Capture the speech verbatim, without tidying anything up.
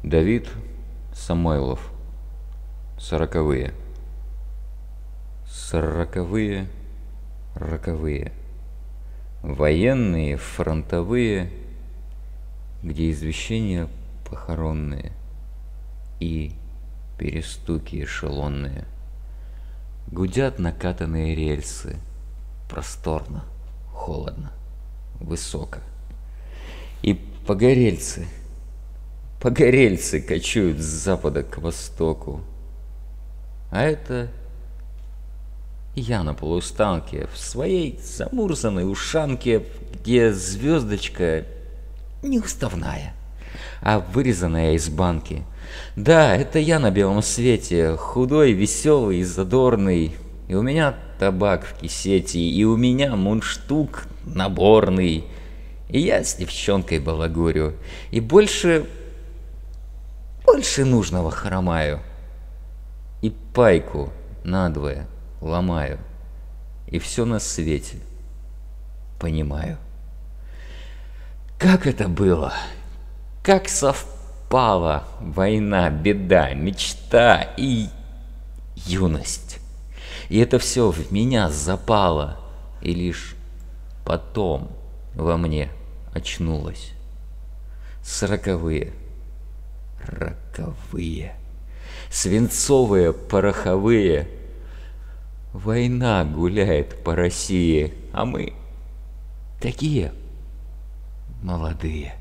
Давид Самойлов. Сороковые. Сороковые, роковые. Военные, фронтовые, где извещения похоронные и перестуки эшелонные. Гудят накатанные рельсы, просторно, холодно, высоко. И погорельцы, погорельцы кочуют с запада к востоку. А это я на полустанке, в своей замурзанной ушанке, где звездочка неуставная, а вырезанная из банки. Да, это я на белом свете, худой, веселый, задорный. И у меня табак в кисете, и у меня мундштук наборный. И я с девчонкой балагурю, и больше, больше нужного хромаю. И пайку надвое ломаю, и все на свете понимаю. Как это было? Как совпала война, беда, мечта и юность. И это все в меня запало, и лишь потом во мне очнулось. Сороковые, роковые, свинцовые, пороховые. Война гуляет по России, а мы такие молодые.